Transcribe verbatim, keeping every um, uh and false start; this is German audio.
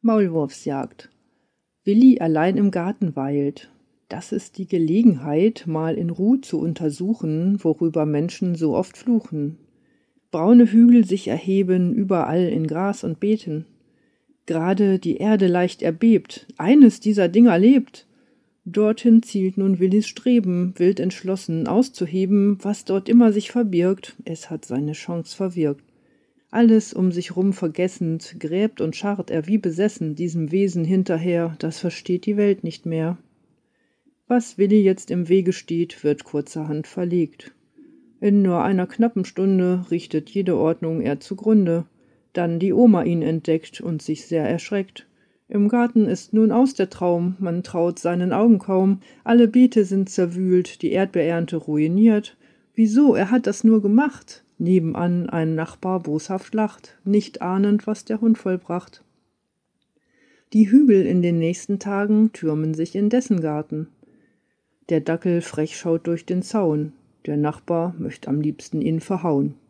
Maulwurfsjagd. Willi allein im Garten weilt. Das ist die Gelegenheit, mal in Ruh zu untersuchen, worüber Menschen so oft fluchen. Braune Hügel sich erheben, überall in Gras und Beeten. Gerade die Erde leicht erbebt, eines dieser Dinger lebt. Dorthin zielt nun Willis Streben, wild entschlossen auszuheben, was dort immer sich verbirgt, es hat seine Chance verwirkt. Alles um sich rum vergessend, gräbt und scharrt er wie besessen diesem Wesen hinterher, das versteht die Welt nicht mehr. Was Willi jetzt im Wege steht, wird kurzerhand verlegt. In nur einer knappen Stunde richtet jede Ordnung er zugrunde, dann die Oma ihn entdeckt und sich sehr erschreckt. Im Garten ist nun aus der Traum, man traut seinen Augen kaum, alle Beete sind zerwühlt, die Erdbeerernte ruiniert. Wieso, er hat das nur gemacht? Nebenan ein Nachbar boshaft lacht, nicht ahnend, was der Hund vollbracht. Die Hügel in den nächsten Tagen türmen sich in dessen Garten. Der Dackel frech schaut durch den Zaun, der Nachbar möcht am liebsten ihn verhauen.